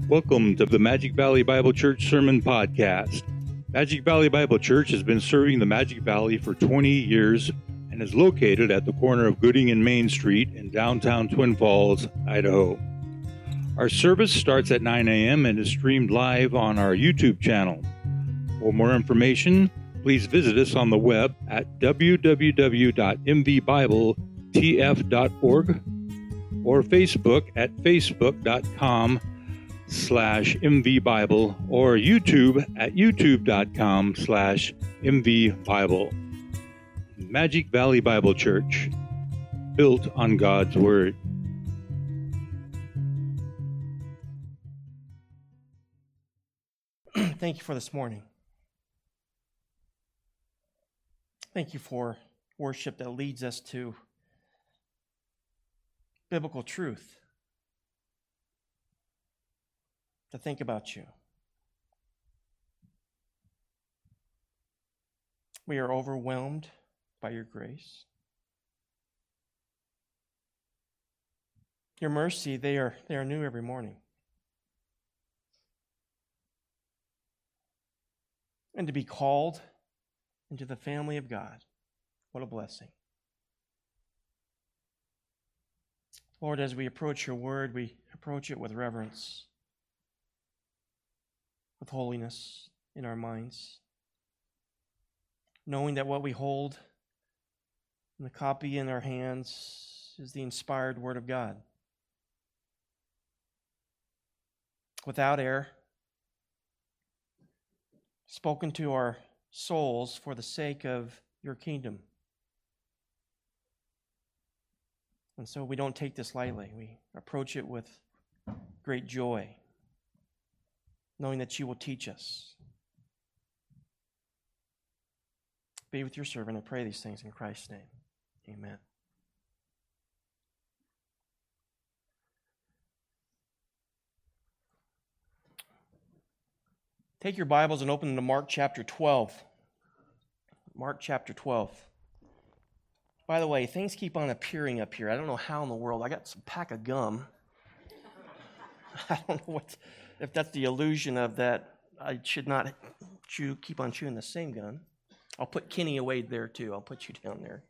Welcome to the Magic Valley Bible Church Sermon Podcast. Magic Valley Bible Church has been serving the Magic Valley for 20 years and is located at the corner of Gooding and Main Street in downtown Twin Falls, Idaho. Our service starts at 9 a.m. and is streamed live on our YouTube channel. For more information, please visit us on the web at www.mvbibletf.org or Facebook at facebook.com/mvbible or YouTube at youtube.com/mvbible. Magic Valley Bible Church, built on God's Word. Thank you for this morning. Thank you for worship that leads us to biblical truth, to think about you. We are overwhelmed by your grace. Your mercy, they are new every morning. And to be called into the family of God, what a blessing. Lord, as we approach your word, we approach it with reverence, with holiness in our minds, knowing that what we hold in the copy in our hands is the inspired word of God, without error, spoken to our souls for the sake of your kingdom. And so we don't take this lightly. We approach it with great joy, knowing that you will teach us. Be with your servant. I pray these things in Christ's name. Amen. Take your Bibles and open them to Mark chapter 12. Mark chapter 12. By the way, things keep on appearing up here. I don't know how in the world. I got some pack of gum. I don't know if that's the illusion of that. I should not keep on chewing the same gum. I'll put Kenny away there too. I'll put you down there.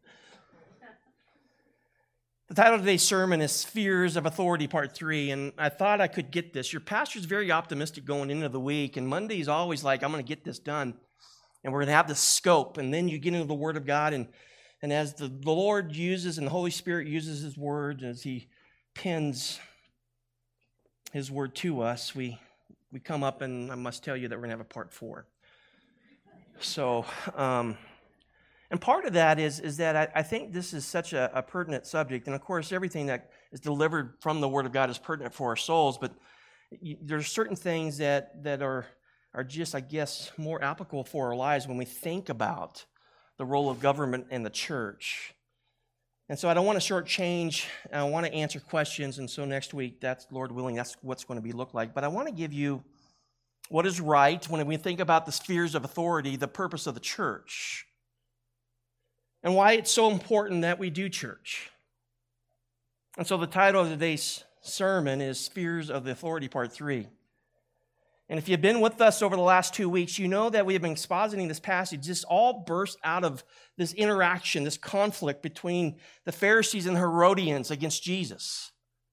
The title of today's sermon is Spheres of Authority, Part 3, and I thought I could get this. Your pastor's very optimistic going into the week, and Monday's always like, I'm going to get this done, and we're going to have the scope, and then you get into the Word of God, and as the Lord uses and the Holy Spirit uses His Word, as He pens His Word to us, we come up, and I must tell you that we're going to have a Part 4. So, and part of that is that I think this is such a pertinent subject. And of course, everything that is delivered from the Word of God is pertinent for our souls. But there's certain things that are just, I guess, more applicable for our lives when we think about the role of government and the church. And so I don't want to shortchange. I want to answer questions. And so next week, that's Lord willing, that's what's going to look like. But I want to give you what is right when we think about the spheres of authority, the purpose of the church, and why it's so important that we do church. And so the title of today's sermon is Spheres of the Authority, Part 3. And if you've been with us over the last 2 weeks, you know that we have been expositing this passage. This all burst out of this interaction, this conflict between the Pharisees and the Herodians against Jesus.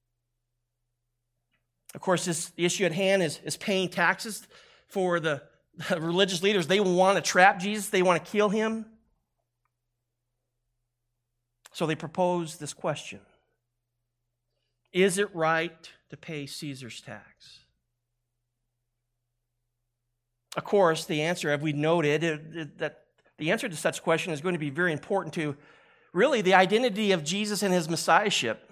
Of course, the issue at hand is paying taxes for the religious leaders. They want to trap Jesus. They want to kill him. So they propose this question: is it right to pay Caesar's tax? Of course, the answer, as we noted, that the answer to such question is going to be very important to really the identity of Jesus and his messiahship.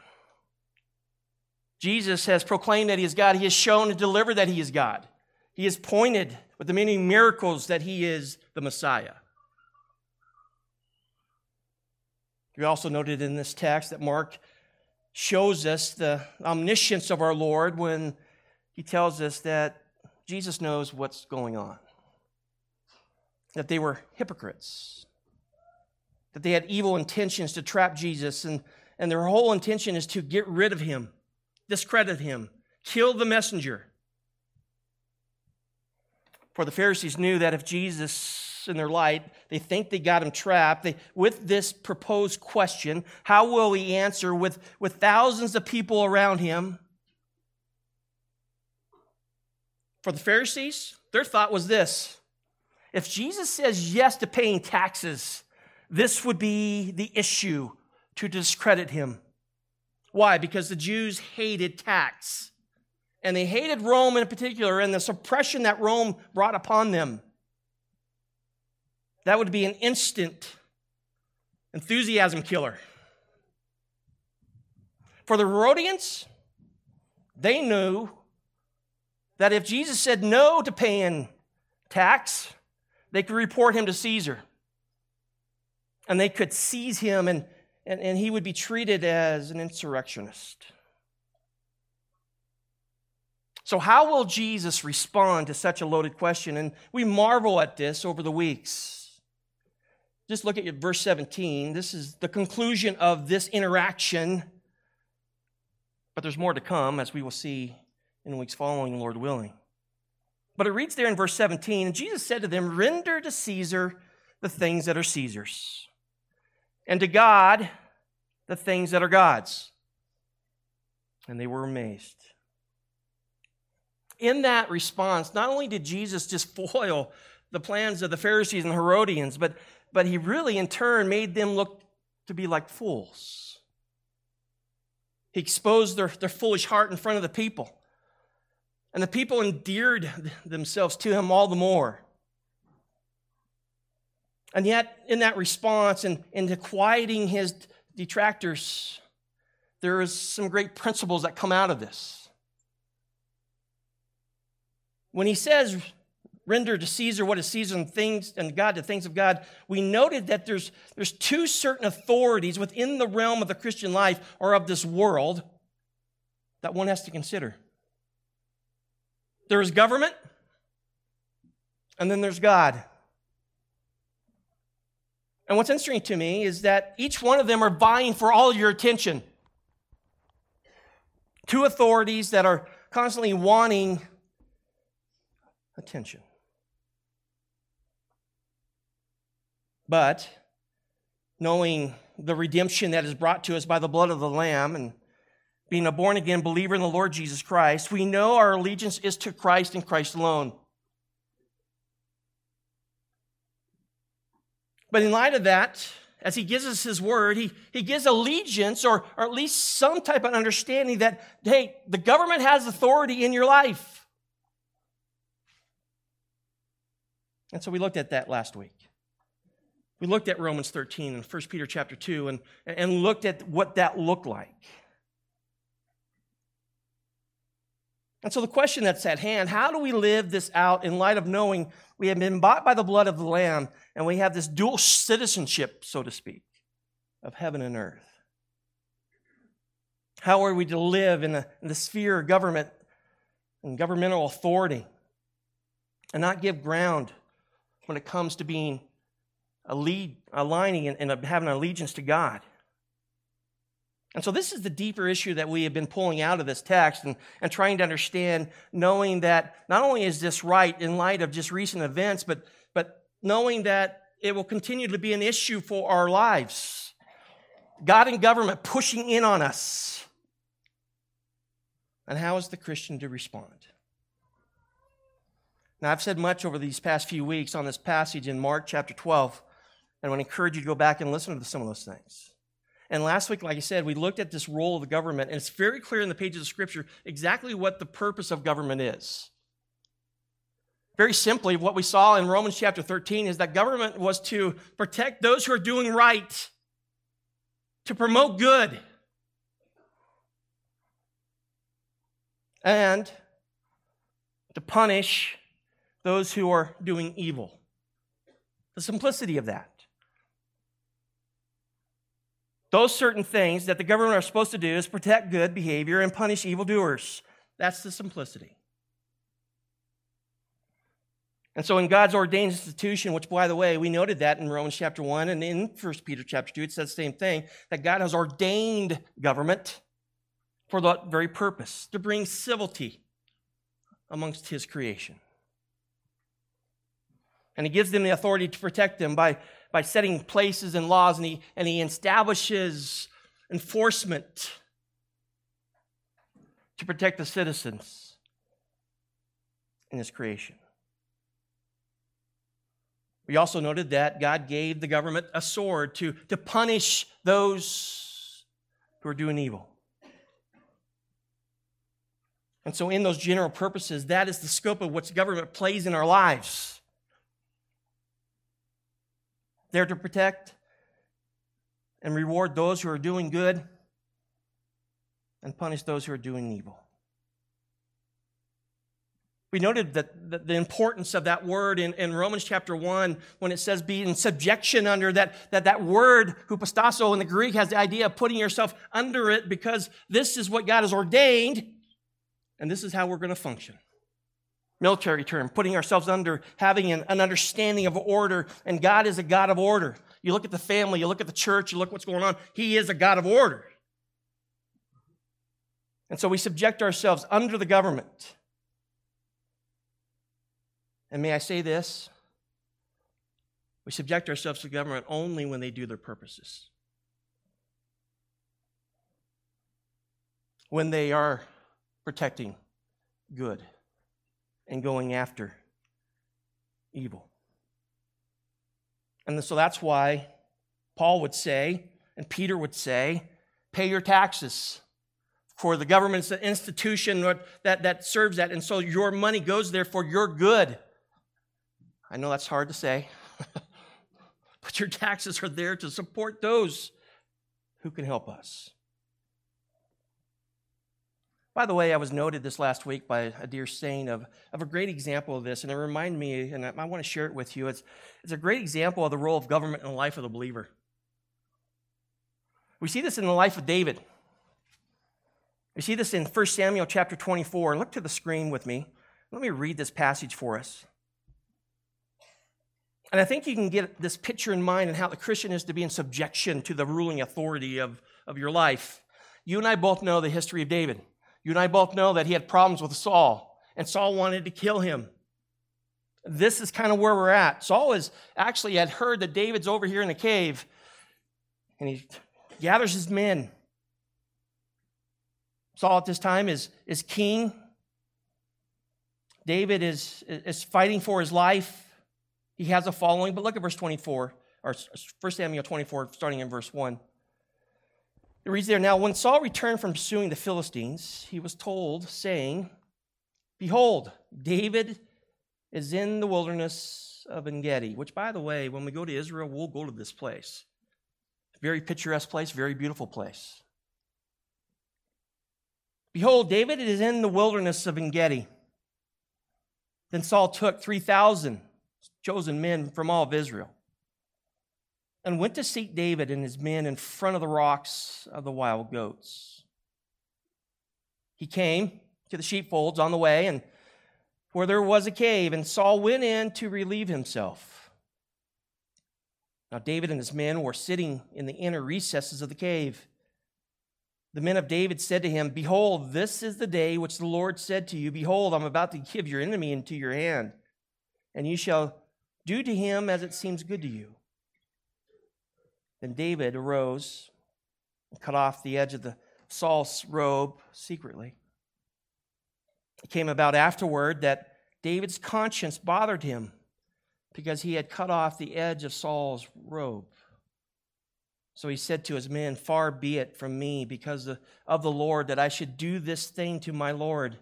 Jesus has proclaimed that he is God. He has shown and delivered that he is God. He has pointed with the many miracles that he is the Messiah. We also noted in this text that Mark shows us the omniscience of our Lord when he tells us that Jesus knows what's going on, that they were hypocrites, that they had evil intentions to trap Jesus, and their whole intention is to get rid of him, discredit him, kill the messenger. For the Pharisees knew that if Jesus, in their light, they think they got him trapped, with this proposed question, how will he answer with thousands of people around him? For the Pharisees, their thought was this: if Jesus says yes to paying taxes, this would be the issue to discredit him. Why? Because the Jews hated tax. And they hated Rome in particular and the suppression that Rome brought upon them. That would be an instant enthusiasm killer. For the Herodians, they knew that if Jesus said no to paying tax, they could report him to Caesar. And they could seize him and he would be treated as an insurrectionist. So how will Jesus respond to such a loaded question? And we marvel at this over the weeks. Just look at verse 17. This is the conclusion of this interaction. But there's more to come, as we will see in the weeks following, Lord willing. But it reads there in verse 17, and Jesus said to them, "Render to Caesar the things that are Caesar's, and to God the things that are God's." And they were amazed. In that response, not only did Jesus just foil the plans of the Pharisees and the Herodians, but he really in turn made them look to be like fools. He exposed their foolish heart in front of the people. And the people endeared themselves to him all the more. And yet, in that response and into quieting his detractors, there is some great principles that come out of this. When he says, "Render to Caesar what is Caesar and God the things of God," we noted that there's two certain authorities within the realm of the Christian life or of this world that one has to consider. There is government, and then there's God. And what's interesting to me is that each one of them are vying for all your attention. Two authorities that are constantly wanting attention. But knowing the redemption that is brought to us by the blood of the Lamb and being a born-again believer in the Lord Jesus Christ, we know our allegiance is to Christ and Christ alone. But in light of that, as he gives us his word, he gives allegiance or at least some type of understanding that, hey, the government has authority in your life. And so we looked at that last week. We looked at Romans 13 and 1 Peter chapter 2 and looked at what that looked like. And so the question that's at hand, how do we live this out in light of knowing we have been bought by the blood of the Lamb and we have this dual citizenship, so to speak, of heaven and earth? How are we to live in the sphere of government and governmental authority and not give ground when it comes to being aligning and having an allegiance to God? And so this is the deeper issue that we have been pulling out of this text and trying to understand, knowing that not only is this right in light of just recent events, but knowing that it will continue to be an issue for our lives. God and government pushing in on us. And how is the Christian to respond? Now, I've said much over these past few weeks on this passage in Mark chapter 12, and I want to encourage you to go back and listen to some of those things. And last week, like I said, we looked at this role of the government, and it's very clear in the pages of Scripture exactly what the purpose of government is. Very simply, what we saw in Romans chapter 13 is that government was to protect those who are doing right, to promote good, and to punish those who are doing evil. The simplicity of that. Those certain things that the government are supposed to do is protect good behavior and punish evildoers. That's the simplicity. And so in God's ordained institution, which, by the way, we noted that in Romans chapter 1 and in 1 Peter chapter 2, it says the same thing, that God has ordained government for that very purpose, to bring civility amongst his creation. And he gives them the authority to protect them by setting places and laws, and he establishes enforcement to protect the citizens in his creation. We also noted that God gave the government a sword to punish those who are doing evil. And so in those general purposes, that is the scope of what government plays in our lives. There to protect and reward those who are doing good and punish those who are doing evil. We noted that the importance of that word in Romans chapter 1 when it says be in subjection under that word, hupostasso in the Greek, has the idea of putting yourself under it because this is what God has ordained and this is how we're going to function. Military term, putting ourselves under, having an understanding of order, and God is a God of order. You look at the family, you look at the church, you look what's going on. He is a God of order. And so we subject ourselves under the government. And may I say this? We subject ourselves to government only when they do their purposes. When they are protecting good and going after evil. And so that's why Paul would say, and Peter would say, pay your taxes. For the government's an institution that serves that, and so your money goes there for your good. I know that's hard to say, but your taxes are there to support those who can help us. By the way, I was noted this last week by a dear saint of a great example of this, and it reminded me, and I want to share it with you. It's a great example of the role of government in the life of the believer. We see this in the life of David. We see this in 1 Samuel chapter 24. Look to the screen with me. Let me read this passage for us. And I think you can get this picture in mind and how the Christian is to be in subjection to the ruling authority of your life. You and I both know the history of David. You and I both know that he had problems with Saul, and Saul wanted to kill him. This is kind of where we're at. Saul had heard that David's over here in the cave, and he gathers his men. Saul at this time is king. David is fighting for his life. He has a following, but look at verse 24, or 1 Samuel 24, starting in verse 1. It reads there, now when Saul returned from pursuing the Philistines, he was told, saying, behold, David is in the wilderness of En-gedi, which, by the way, when we go to Israel, we'll go to this place. Very picturesque place, very beautiful place. Behold, David is in the wilderness of En-gedi. Then Saul took 3,000 chosen men from all of Israel and went to seek David and his men in front of the rocks of the wild goats. He came to the sheepfolds on the way, and where there was a cave, and Saul went in to relieve himself. Now David and his men were sitting in the inner recesses of the cave. The men of David said to him, behold, this is the day which the Lord said to you, behold, I'm about to give your enemy into your hand, and you shall do to him as it seems good to you. Then David arose and cut off the edge of the Saul's robe secretly. It came about afterward that David's conscience bothered him because he had cut off the edge of Saul's robe. So he said to his men, far be it from me because of the Lord that I should do this thing to my Lord,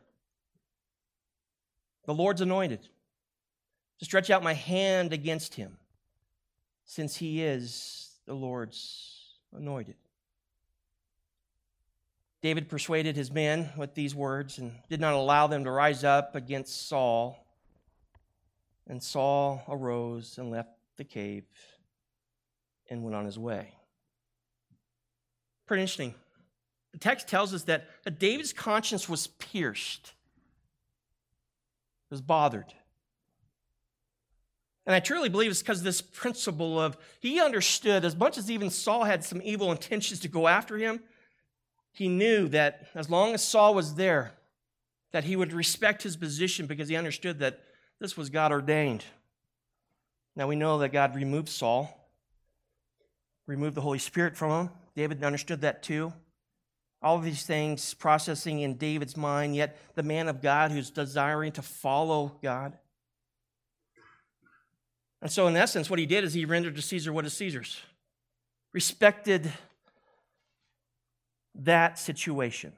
the Lord's anointed, to stretch out my hand against him, since he is the Lord's anointed. David persuaded his men with these words and did not allow them to rise up against Saul. And Saul arose and left the cave and went on his way. Pretty interesting. The text tells us that David's conscience was pierced, was bothered. And I truly believe it's because of this principle of he understood, as much as even Saul had some evil intentions to go after him, he knew that as long as Saul was there, that he would respect his position because he understood that this was God ordained. Now we know that God removed Saul, removed the Holy Spirit from him. David understood that too. All of these things processing in David's mind, yet the man of God who's desiring to follow God. And so in essence, what he did is he rendered to Caesar what is Caesar's. Respected that situation.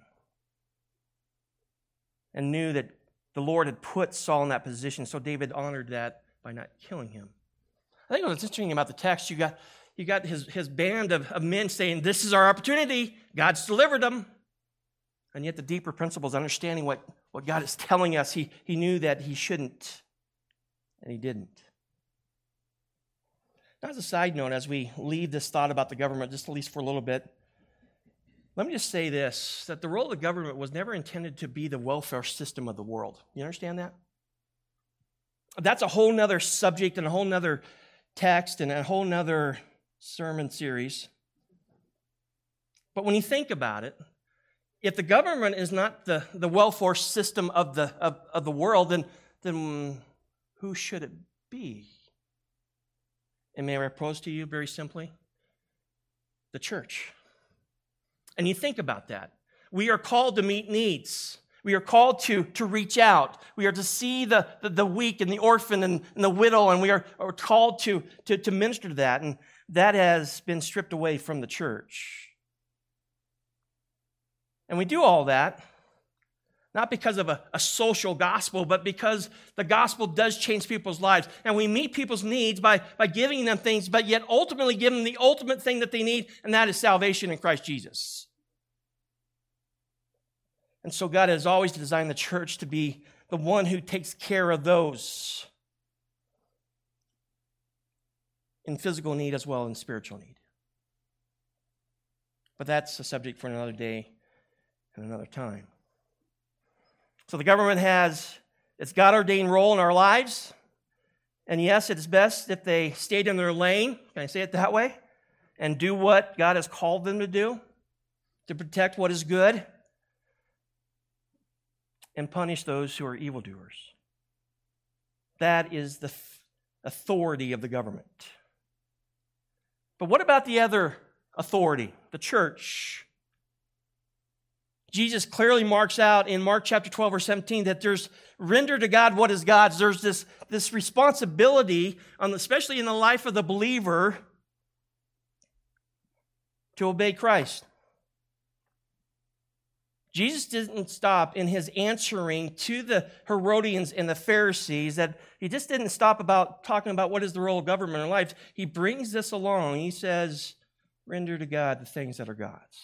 And knew that the Lord had put Saul in that position, so David honored that by not killing him. I think what's interesting about the text, you got his band of men saying, this is our opportunity. God's delivered them. And yet the deeper principles, understanding what God is telling us, he knew that he shouldn't, and he didn't. Now, as a side note, as we leave this thought about the government, just at least for a little bit, let me just say this, that the role of the government was never intended to be the welfare system of the world. You understand that? That's a whole nother subject and a whole nother text and a whole nother sermon series. But when you think about it, if the government is not the welfare system of the world, then who should it be? And may I propose to you very simply? The church. And you think about that. We are called to meet needs. We are called to reach out. We are to see the weak and the orphan and the widow, and we are called to minister to that. And that has been stripped away from the church. And we do all that, not because of a social gospel, but because the gospel does change people's lives. And we meet people's needs by giving them things, but yet ultimately give them the ultimate thing that they need, and that is salvation in Christ Jesus. And so God has always designed the church to be the one who takes care of those in physical need as well as in spiritual need. But that's a subject for another day and another time. So the government has its God-ordained role in our lives. And yes, it is best if they stayed in their lane, can I say it that way? And do what God has called them to do, to protect what is good, and punish those who are evildoers. That is the authority of the government. But what about the other authority, the church? Jesus clearly marks out in Mark chapter 12, verse 17, that there's render to God what is God's. There's this responsibility, especially in the life of the believer, to obey Christ. Jesus didn't stop in his answering to the Herodians and the Pharisees, that he just didn't stop about talking about what is the role of government in life. He brings this along. He says, render to God the things that are God's.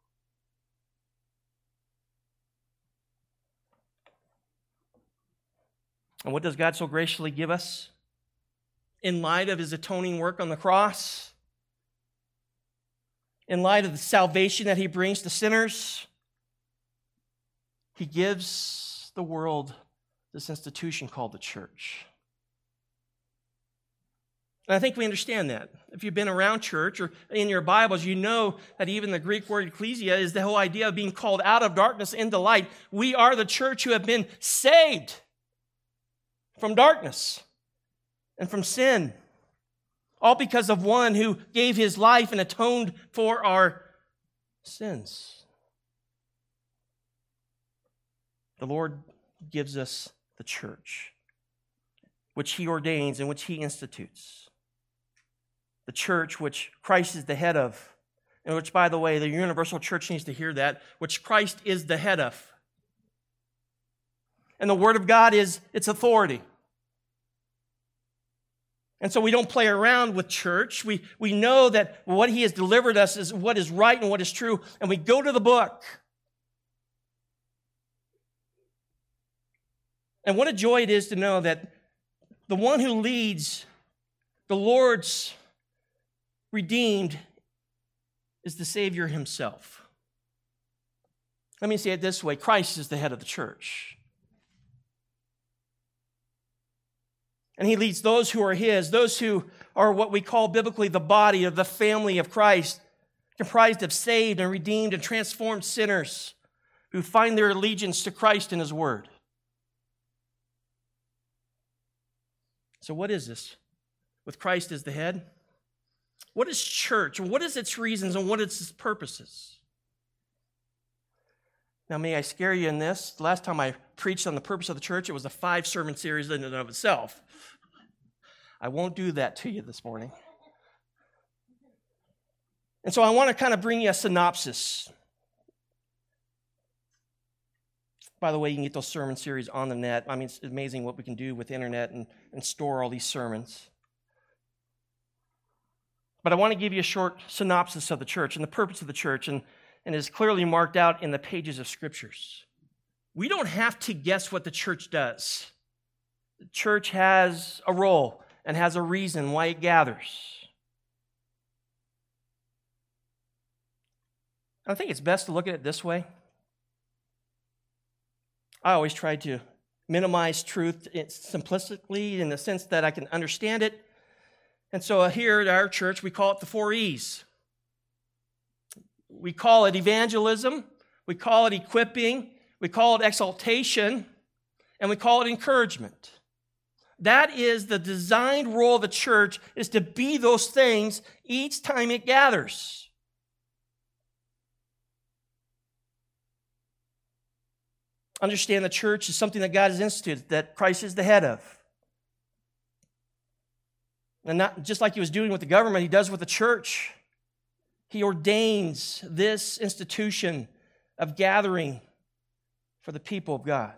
And what does God so graciously give us? In light of his atoning work on the cross, in light of the salvation that he brings to sinners, he gives the world this institution called the church. And I think we understand that. If you've been around church or in your Bibles, you know that even the Greek word ecclesia is the whole idea of being called out of darkness into light. We are the church who have been saved from darkness and from sin, all because of one who gave his life and atoned for our sins. The Lord gives us the church, which he ordains and which he institutes. The church which Christ is the head of, and which, by the way, the universal church needs to hear that, which Christ is the head of. And the Word of God is its authority. And so we don't play around with church. We know that what he has delivered us is what is right and what is true, and we go to the book. And what a joy it is to know that the one who leads the Lord's redeemed is the Savior himself. Let me say it this way. Christ is the head of the church. And he leads those who are his, those who are what we call biblically the body of the family of Christ, comprised of saved and redeemed and transformed sinners who find their allegiance to Christ and his word. So what is this? with Christ as the head. What is church? What is its reasons and what is its purposes? Now, may I scare you in this? The last time I preached on the purpose of the church, it was a 5-sermon series in and of itself. I won't do that to you this morning. And so I want to kind of bring you a synopsis. By the way, you can get those sermon series on the net. I mean, it's amazing what we can do with the internet and store all these sermons. But I want to give you a short synopsis of the church and the purpose of the church, and is clearly marked out in the pages of Scriptures. We don't have to guess what the church does. The church has a role and has a reason why it gathers. I think it's best to look at it this way. I always try to minimize truth simplistically in the sense that I can understand it. And so here at our church, we call it the 4 E's. We call it evangelism, we call it equipping, we call it exaltation, and we call it encouragement. That is the designed role of the church, is to be those things each time it gathers. Understand the church is something that God has instituted, that Christ is the head of. And not just like he was doing with the government, he does with the church. He ordains this institution of gathering for the people of God.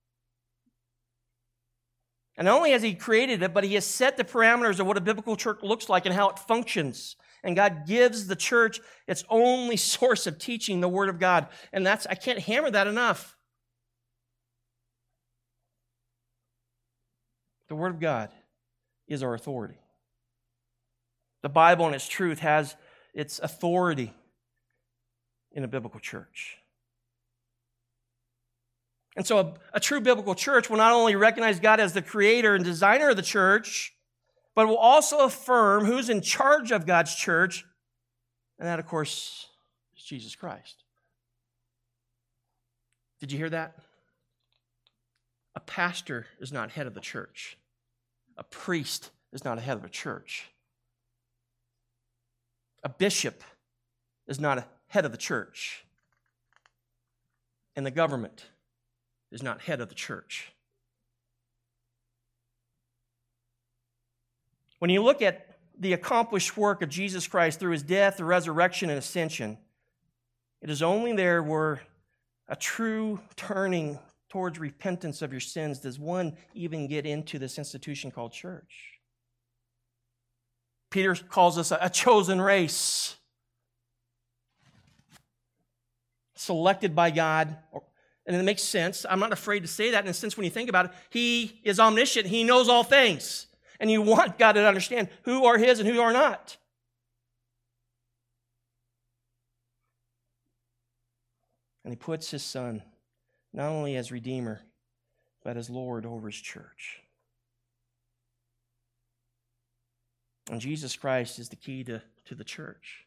And not only has he created it, but he has set the parameters of what a biblical church looks like and how it functions. And God gives the church its only source of teaching, the Word of God. And I can't hammer that enough. The Word of God is our authority. The Bible and its truth has its authority in a biblical church. And so a true biblical church will not only recognize God as the creator and designer of the church, but will also affirm who's in charge of God's church, and that, of course, is Jesus Christ. Did you hear that? A pastor is not head of the church. A priest is not a head of a church. A bishop is not a head of the church. And the government is not head of the church. When you look at the accomplished work of Jesus Christ through his death, the resurrection, and ascension, it is only there where a true turning towards repentance of your sins does one even get into this institution called church. Peter calls us a chosen race, selected by God. And it makes sense. I'm not afraid to say that in a sense when you think about it. He is omniscient. He knows all things. And you want God to understand who are his and who are not. And he puts his Son not only as Redeemer, but as Lord over his church. And Jesus Christ is the key to the church.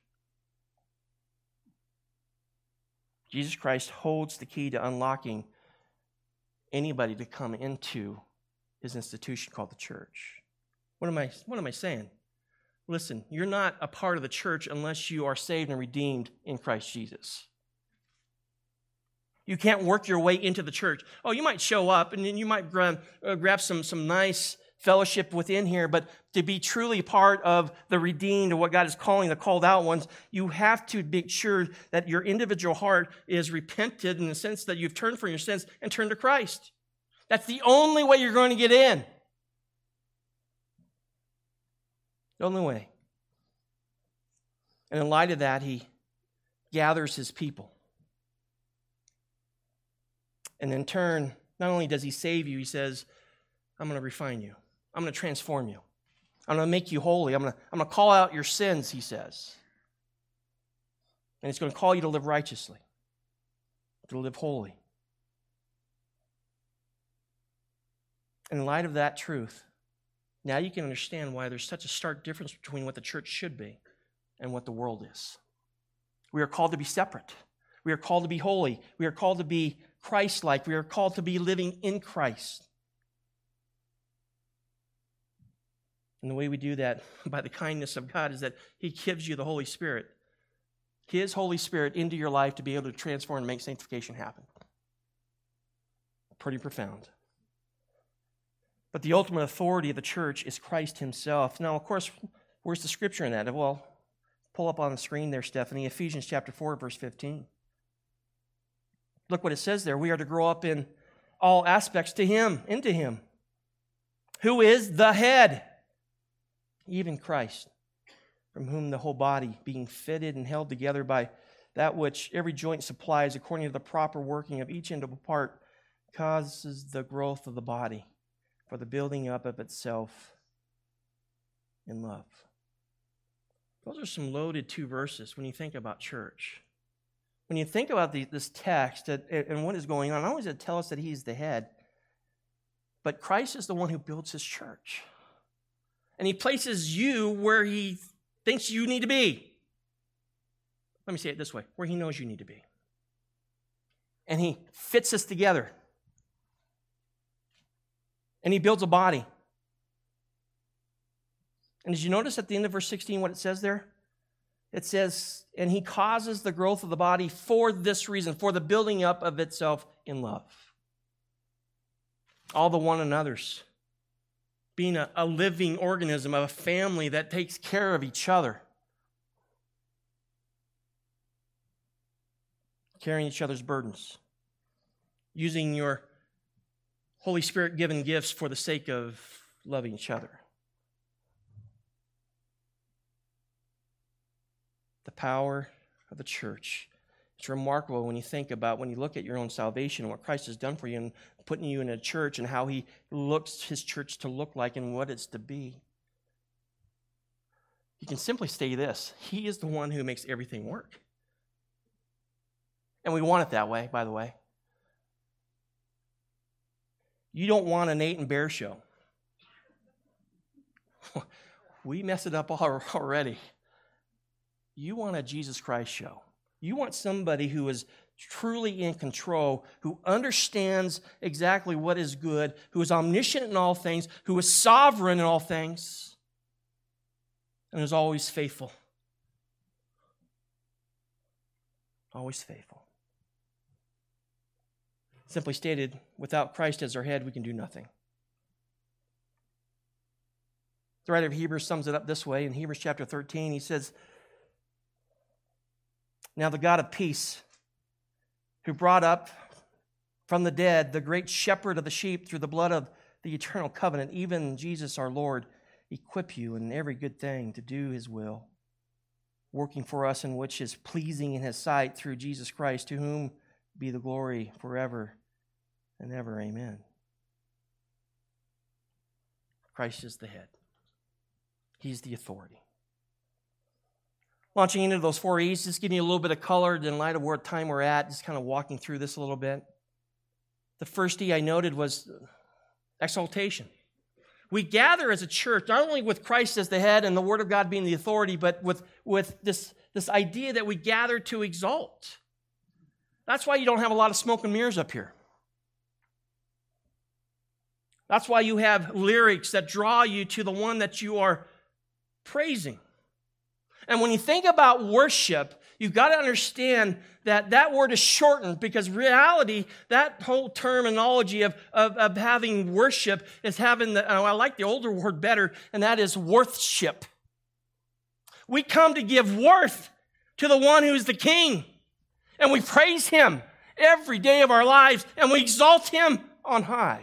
Jesus Christ holds the key to unlocking anybody to come into his institution called the church. What am I saying? Listen, you're not a part of the church unless you are saved and redeemed in Christ Jesus. You can't work your way into the church. Oh, you might show up and then you might grab some nice fellowship within here, but to be truly part of the redeemed, or what God is calling the called out ones, you have to make sure that your individual heart is repented in the sense that you've turned from your sins and turned to Christ. That's the only way you're going to get in. The only way. And in light of that, he gathers his people. And in turn, not only does he save you, he says, I'm going to refine you. I'm going to transform you. I'm going to make you holy. I'm going to call out your sins, he says. And he's going to call you to live righteously, to live holy. And in light of that truth, now you can understand why there's such a stark difference between what the church should be and what the world is. We are called to be separate. We are called to be holy. We are called to be Christ-like. We are called to be living in Christ. And the way we do that by the kindness of God is that He gives you the Holy Spirit, His Holy Spirit into your life to be able to transform and make sanctification happen. Pretty profound. But the ultimate authority of the church is Christ Himself. Now, of course, where's the scripture in that? Well, pull up on the screen there, Stephanie, Ephesians chapter 4, verse 15. Look what it says there. We are to grow up in all aspects to Him, into Him, who is the head, even Christ, from whom the whole body, being fitted and held together by that which every joint supplies according to the proper working of each individual part, causes the growth of the body for the building up of itself in love. Those are some loaded 2 verses when you think about church. When you think about this text and what is going on, not only does it tell us that He's the head, but Christ is the one who builds His church. And He places you where He thinks you need to be. Let me say it this way, where He knows you need to be. And He fits us together. And He builds a body. And did you notice at the end of verse 16 what it says there? It says, and He causes the growth of the body for this reason, for the building up of itself in love. All the one another's. Being a living organism, of a family that takes care of each other. Carrying each other's burdens. Using your Holy Spirit-given gifts for the sake of loving each other. The power of the church. It's remarkable when you think about, when you look at your own salvation and what Christ has done for you and putting you in a church and how He looks His church to look like and what it's to be. You can simply say this: He is the one who makes everything work. And we want it that way, by the way. You don't want a Nate and Bear show. We mess it up already. You want a Jesus Christ show. You want somebody who is truly in control, who understands exactly what is good, who is omniscient in all things, who is sovereign in all things, and is always faithful. Always faithful. Simply stated, without Christ as our head, we can do nothing. The writer of Hebrews sums it up this way. In Hebrews chapter 13, he says, now the God of peace, who brought up from the dead the great shepherd of the sheep through the blood of the eternal covenant, even Jesus our Lord, equip you in every good thing to do His will, working for us in which is pleasing in His sight through Jesus Christ, to whom be the glory forever and ever. Amen. Christ is the head. He's the authority. Launching into those 4 E's, just giving you a little bit of color in light of what time we're at, just kind of walking through this a little bit. The first E I noted was exaltation. We gather as a church, not only with Christ as the head and the Word of God being the authority, but with this idea that we gather to exalt. That's why you don't have a lot of smoke and mirrors up here. That's why you have lyrics that draw you to the one that you are praising. And when you think about worship, you've got to understand that that word is shortened, because reality, that whole terminology of having worship is having I like the older word better, and that is worthship. We come to give worth to the one who is the King, and we praise Him every day of our lives, and we exalt Him on high.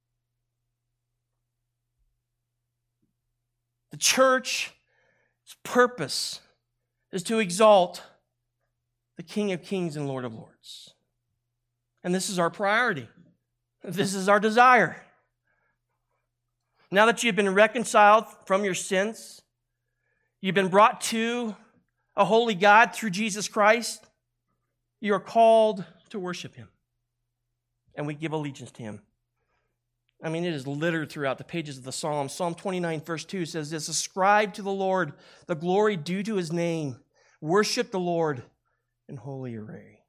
The church's purpose is to exalt the King of Kings and Lord of Lords. And this is our priority. This is our desire. Now that you've been reconciled from your sins, you've been brought to a holy God through Jesus Christ, you are called to worship Him. And we give allegiance to Him. I mean, it is littered throughout the pages of the Psalms. Psalm 29, verse 2 says this: ascribe to the Lord the glory due to His name. Worship the Lord in holy array.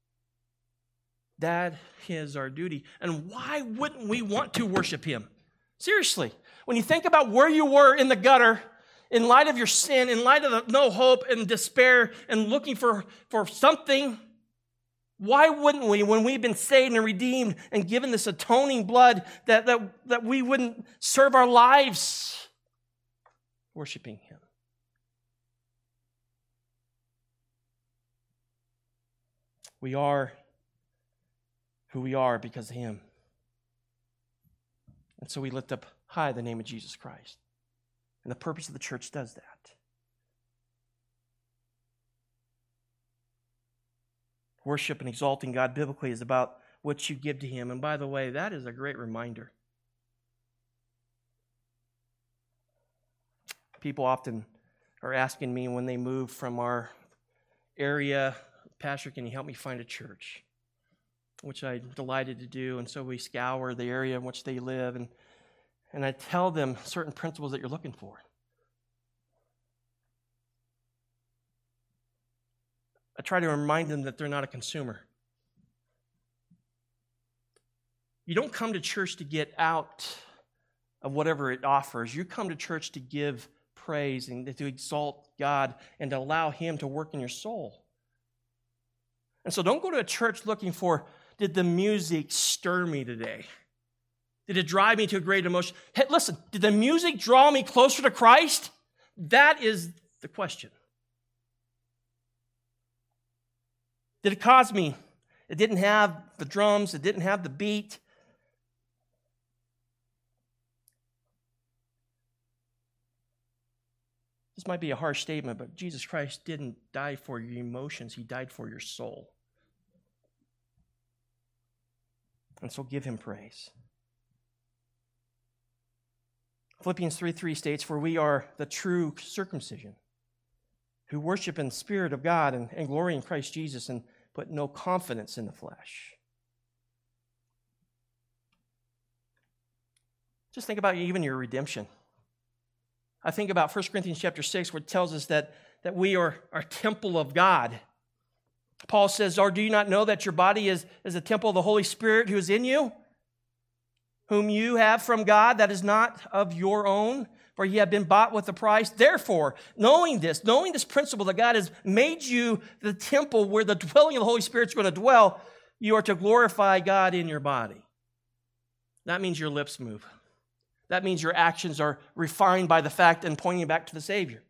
That is our duty. And why wouldn't we want to worship Him? Seriously, when you think about where you were in the gutter, in light of your sin, in light of the no hope and despair and looking for something, why wouldn't we, when we've been saved and redeemed and given this atoning blood, that we wouldn't serve our lives worshiping Him? We are who we are because of Him. And so we lift up high the name of Jesus Christ. And the purpose of the church does that. Worship and exalting God biblically is about what you give to Him. And by the way, that is a great reminder. People often are asking me when they move from our area, Pastor, can you help me find a church? Which I'm delighted to do. And so we scour the area in which they live. And I tell them certain principles that you're looking for. I try to remind them that they're not a consumer. You don't come to church to get out of whatever it offers. You come to church to give praise and to exalt God and to allow Him to work in your soul. And so don't go to a church looking for, did the music stir me today? Did it drive me to a great emotion? Hey, listen, did the music draw me closer to Christ? That is the question. Did it cause me? It didn't have the drums. It didn't have the beat. This might be a harsh statement, but Jesus Christ didn't die for your emotions. He died for your soul. And so give Him praise. Philippians 3:3 states, "For we are the true circumcision, who worship in the Spirit of God and glory in Christ Jesus and put no confidence in the flesh." Just think about even your redemption. I think about 1 Corinthians chapter 6, where it tells us that we are a temple of God. Paul says, "Or do you not know that your body is a temple of the Holy Spirit who is in you, whom you have from God, that is not of your own? For ye have been bought with a price. Therefore, knowing this principle that God has made you the temple where the dwelling of the Holy Spirit is going to dwell, you are to glorify God in your body." That means your lips move. That means your actions are refined by the fact and pointing back to the Savior.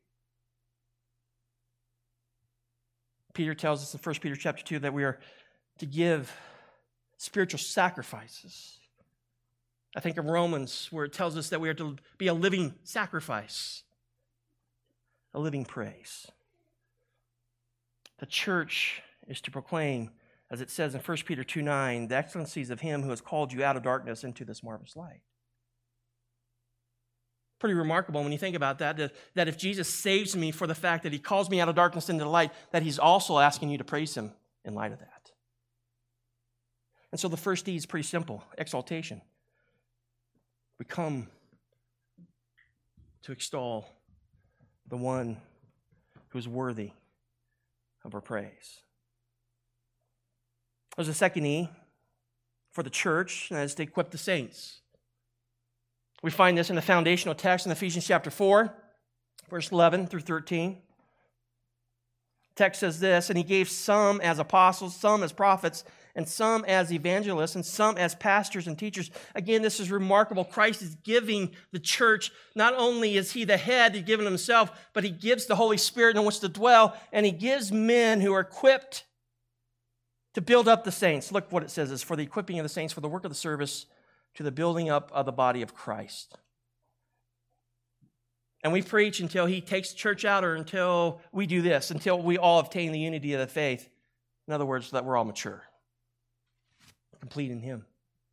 Peter tells us in 1 Peter chapter 2 that we are to give spiritual sacrifices. I think of Romans, where it tells us that we are to be a living sacrifice, a living praise. The church is to proclaim, as it says in 1 Peter 2:9, the excellencies of Him who has called you out of darkness into this marvelous light. Pretty remarkable when you think about that if Jesus saves me for the fact that He calls me out of darkness into the light, that He's also asking you to praise Him in light of that. And so the first D is pretty simple, exaltation. We come to extol the one who is worthy of our praise. There's a second E for the church, and that is to equip the saints. We find this in the foundational text in Ephesians chapter 4, verse 11 through 13. The text says this, "And He gave some as apostles, some as prophets, and some as evangelists, and some as pastors and teachers." Again, this is remarkable. Christ is giving the church, not only is He the head, He's given Himself, but He gives the Holy Spirit in which to dwell, and He gives men who are equipped to build up the saints. Look what it says, is for the equipping of the saints, for the work of the service, to the building up of the body of Christ. And we preach until He takes the church out, or until we do this, until we all obtain the unity of the faith. In other words, that we're all mature, complete in Him.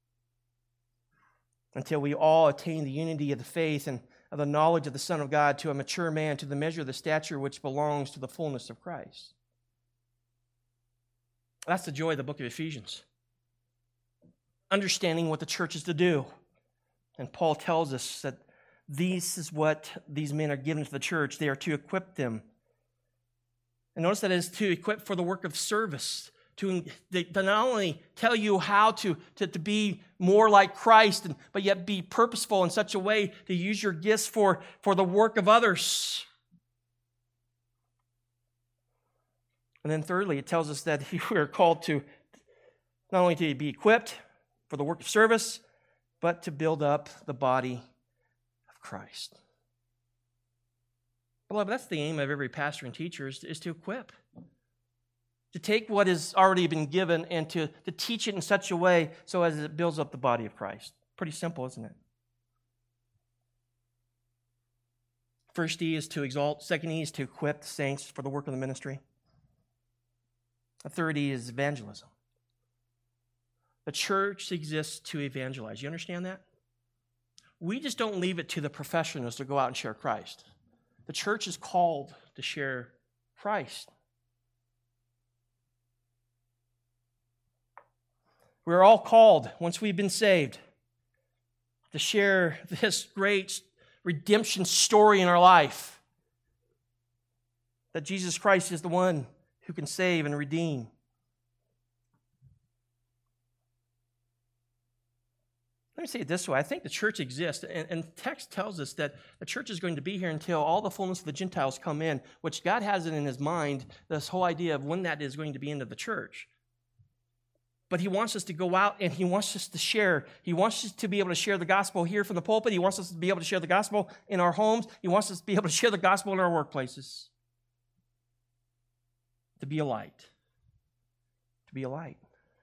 Until we all attain the unity of the faith and of the knowledge of the Son of God, to a mature man, to the measure of the stature which belongs to the fullness of Christ. That's the joy of the book of Ephesians. Understanding what the church is to do. And Paul tells us that this is what these men are given to the church. They are to equip them. And notice that it is to equip for the work of service, to not only tell you how to be more like Christ, but yet be purposeful in such a way to use your gifts for the work of others. And then thirdly, it tells us that we are called to not only to be equipped for the work of service, but to build up the body of Christ. Beloved, that's the aim of every pastor and teacher is to equip. To take what has already been given and to teach it in such a way so as it builds up the body of Christ. Pretty simple, isn't it? First E is to exalt. Second E is to equip the saints for the work of the ministry. The third E is evangelism. The church exists to evangelize. You understand that? We just don't leave it to the professionals to go out and share Christ. The church is called to share Christ. We're all called, once we've been saved, to share this great redemption story in our life. That Jesus Christ is the one who can save and redeem. Let me say it this way. I think the church exists, and the text tells us that the church is going to be here until all the fullness of the Gentiles come in, which God has it in his mind, this whole idea of when that is going to be into the church. But he wants us to go out and he wants us to share. He wants us to be able to share the gospel here from the pulpit. He wants us to be able to share the gospel in our homes. He wants us to be able to share the gospel in our workplaces. To be a light. To be a light.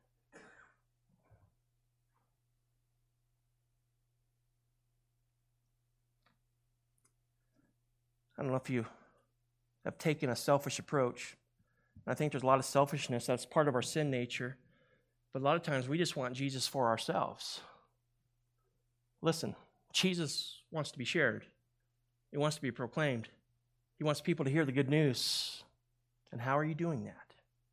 I don't know if you have taken a selfish approach. I think there's a lot of selfishness. That's part of our sin nature. But a lot of times we just want Jesus for ourselves. Listen, Jesus wants to be shared. He wants to be proclaimed. He wants people to hear the good news. And how are you doing that?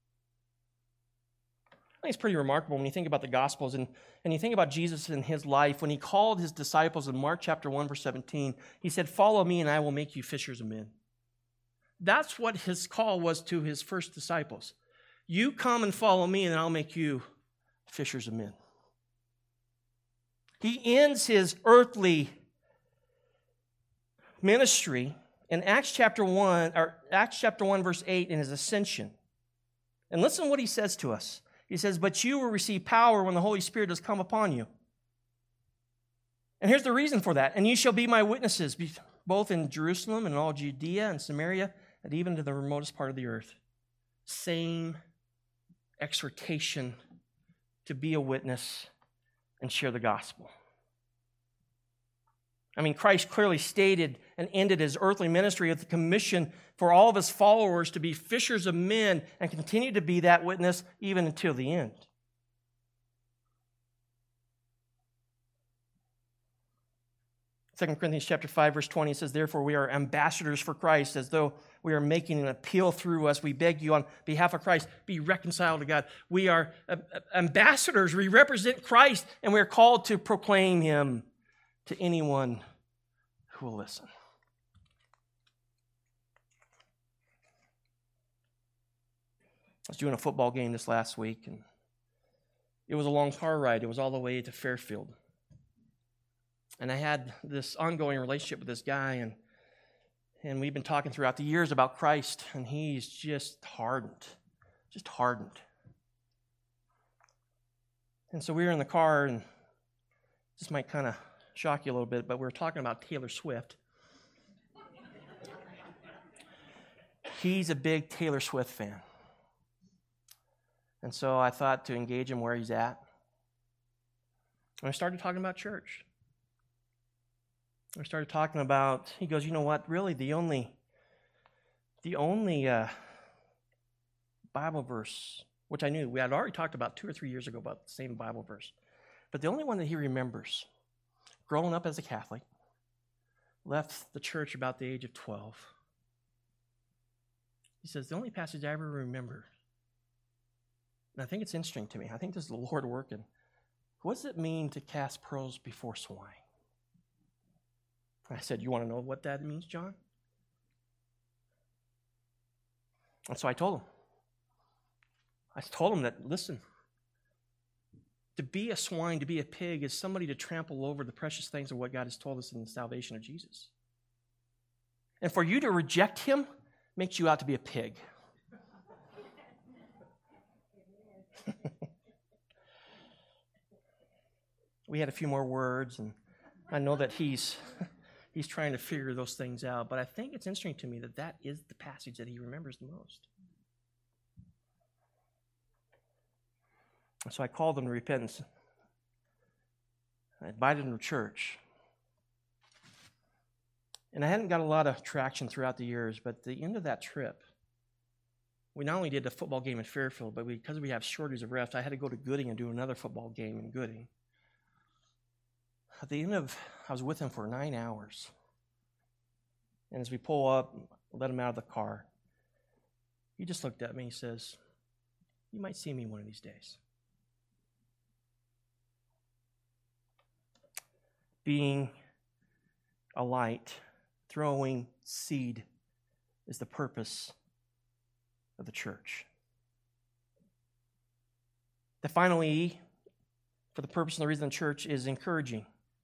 I think it's pretty remarkable when you think about the Gospels and you think about Jesus in his life. When he called his disciples in Mark chapter 1, verse 17, he said, "Follow me and I will make you fishers of men." That's what his call was to his first disciples. You come and follow me and I'll make you fishers of men. He ends his earthly ministry in Acts chapter 1 verse 8 in his ascension. And listen to what he says to us. He says, "But you will receive power when the Holy Spirit has come upon you." And here's the reason for that. "And you shall be my witnesses, both in Jerusalem and all Judea and Samaria, and even to the remotest part of the earth." Same exhortation to be a witness and share the gospel. I mean, Christ clearly stated and ended his earthly ministry with the commission for all of his followers to be fishers of men and continue to be that witness even until the end. 2 Corinthians chapter 5, verse 20 says, "Therefore we are ambassadors for Christ, as though we are making an appeal through us. We beg you on behalf of Christ, be reconciled to God." We are ambassadors. We represent Christ, and we are called to proclaim him to anyone who will listen. I was doing a football game this last week, and it was a long car ride. It was all the way to Fairfield. And I had this ongoing relationship with this guy, and we've been talking throughout the years about Christ, and he's just hardened. And so we were in the car, and this might kind of shock you a little bit, but we were talking about Taylor Swift. He's a big Taylor Swift fan. And so I thought to engage him where he's at. And I started talking about church. I started talking about, he goes, "You know what, really the only Bible verse, which I knew, we had already talked about 2 or 3 years ago about the same Bible verse, but the only one that he remembers, growing up as a Catholic, left the church about the age of 12. He says, the only passage I ever remember, and I think it's interesting to me, I think this is the Lord working, what does it mean to cast pearls before swine? I said, "You want to know what that means, John?" And so I told him. I told him that, listen, to be a swine, to be a pig, is somebody to trample over the precious things of what God has told us in the salvation of Jesus. And for you to reject him makes you out to be a pig. We had a few more words, and I know that he's trying to figure those things out, but I think it's interesting to me that that is the passage that he remembers the most. So I called them to repentance. I invited them to church. And I hadn't got a lot of traction throughout the years, but at the end of that trip, we not only did the football game in Fairfield, but because we have shortage of refs, I had to go to Gooding and do another football game in Gooding. At the end of, I was with him for 9 hours. And as we pull up, let him out of the car, he just looked at me and says, "You might see me one of these days." Being a light, throwing seed is the purpose of the church. The final E, for the purpose and the reason of the church, is encouraging.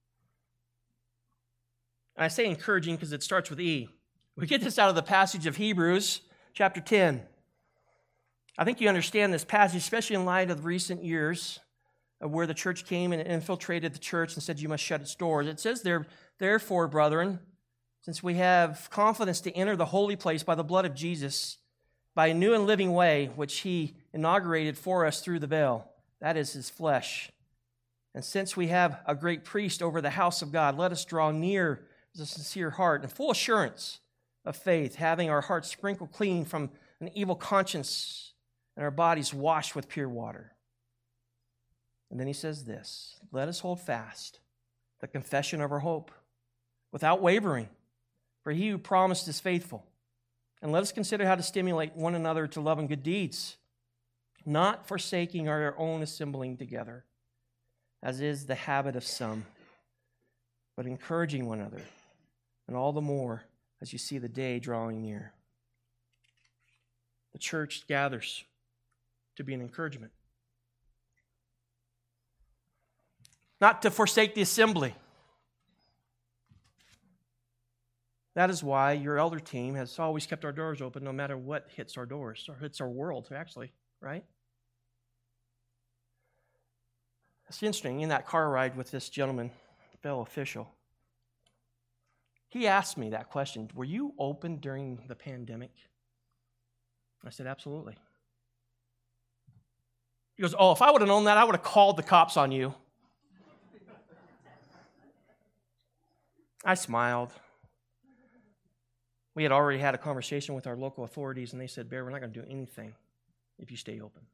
And I say encouraging because it starts with E. We get this out of the passage of Hebrews, chapter 10. I think you understand this passage, especially in light of recent years of where the church came and infiltrated the church and said you must shut its doors. It says there, "Therefore, brethren, since we have confidence to enter the holy place by the blood of Jesus, by a new and living way, which he inaugurated for us through the veil, that is his flesh. And since we have a great priest over the house of God, let us draw near with a sincere heart and full assurance of faith, having our hearts sprinkled clean from an evil conscience and our bodies washed with pure water." And then he says this, "Let us hold fast the confession of our hope without wavering, for he who promised is faithful. And let us consider how to stimulate one another to love and good deeds, not forsaking our own assembling together, as is the habit of some, but encouraging one another, and all the more as you see the day drawing near." The church gathers to be an encouragement. Not to forsake the assembly. That is why your elder team has always kept our doors open no matter what hits our doors, or hits our world, actually, right? It's interesting, in that car ride with this gentleman, fellow official, he asked me that question, "Were you open during the pandemic?" I said, "Absolutely." He goes, "Oh, if I would have known that, I would have called the cops on you." I smiled. We had already had a conversation with our local authorities, and they said, "Bear, we're not going to do anything if you stay open."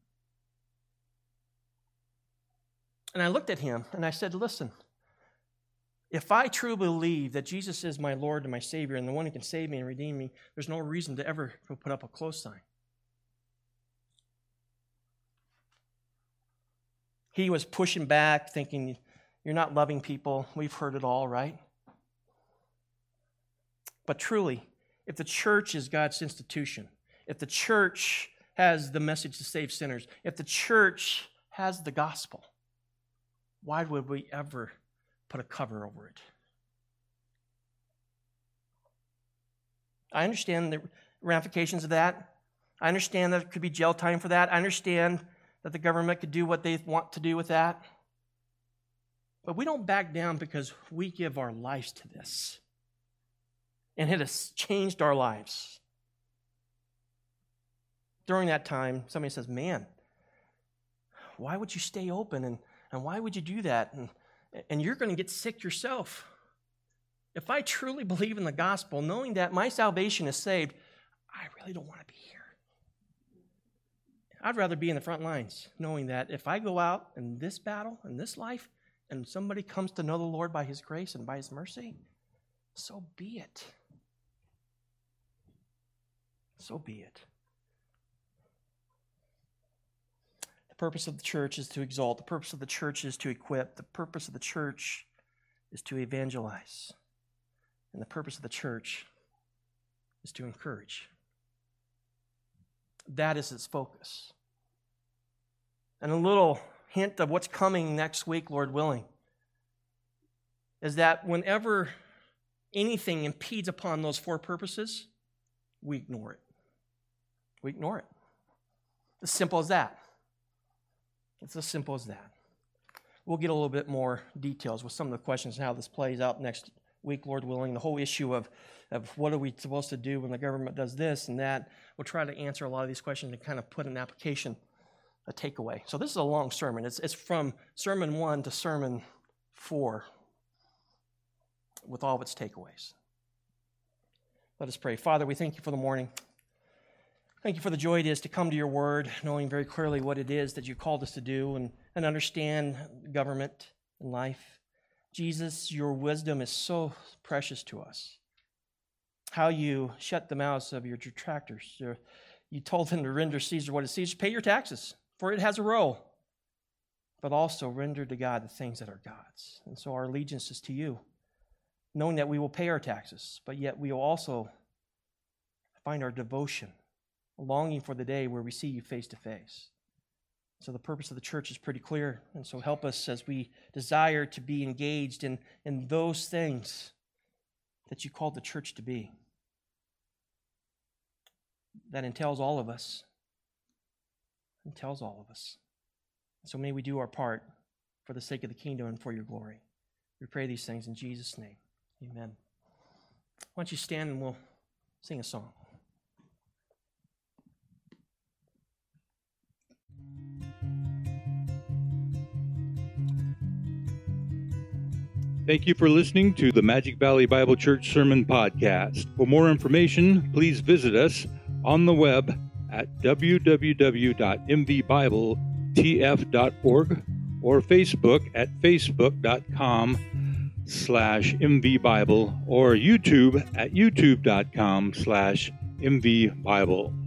And I looked at him, and I said, "Listen, if I truly believe that Jesus is my Lord and my Savior and the one who can save me and redeem me, there's no reason to ever put up a close sign." He was pushing back, thinking, "You're not loving people. We've heard it all, right?" But truly, if the church is God's institution, if the church has the message to save sinners, if the church has the gospel, why would we ever put a cover over it? I understand the ramifications of that. I understand that it could be jail time for that. I understand that the government could do what they want to do with that. But we don't back down because we give our lives to this. And it has changed our lives. During that time, somebody says, "Man, why would you stay open and why would you do that? And you're going to get sick yourself." If I truly believe in the gospel, knowing that my salvation is saved, I really don't want to be here. I'd rather be in the front lines, knowing that if I go out in this battle, in this life, and somebody comes to know the Lord by his grace and by his mercy, so be it. So be it. The purpose of the church is to exalt. The purpose of the church is to equip. The purpose of the church is to evangelize. And the purpose of the church is to encourage. That is its focus. and a little hint of what's coming next week, Lord willing, is that whenever anything impedes upon those four purposes, we ignore it. We ignore it. As simple as that. It's as simple as that. We'll get a little bit more details with some of the questions and how this plays out next week, Lord willing. The whole issue of what are we supposed to do when the government does this and that. We'll try to answer a lot of these questions and kind of put an application, a takeaway. So this is a long sermon. It's from Sermon 1 to Sermon 4 with all of its takeaways. Let us pray. Father, we thank you for the morning. Thank you for the joy it is to come to your word, knowing very clearly what it is that you called us to do and understand government and life. Jesus, your wisdom is so precious to us. How you shut the mouths of your detractors. You told them to render Caesar what is Caesar. Pay your taxes, for it has a role. But also render to God the things that are God's. And so our allegiance is to you, knowing that we will pay our taxes, but yet we will also find our devotion, longing for the day where we see you face to face. So the purpose of the church is pretty clear, and so help us as we desire to be engaged in those things that you called the church to be. That entails all of us. Entails all of us. So may we do our part for the sake of the kingdom and for your glory. We pray these things in Jesus' name. Amen. Why don't you stand and we'll sing a song. Thank you for listening to the Magic Valley Bible Church Sermon Podcast. For more information, please visit us on the web at www.mvbibletf.org or Facebook at facebook.com/mvbible or YouTube at youtube.com/mvbible.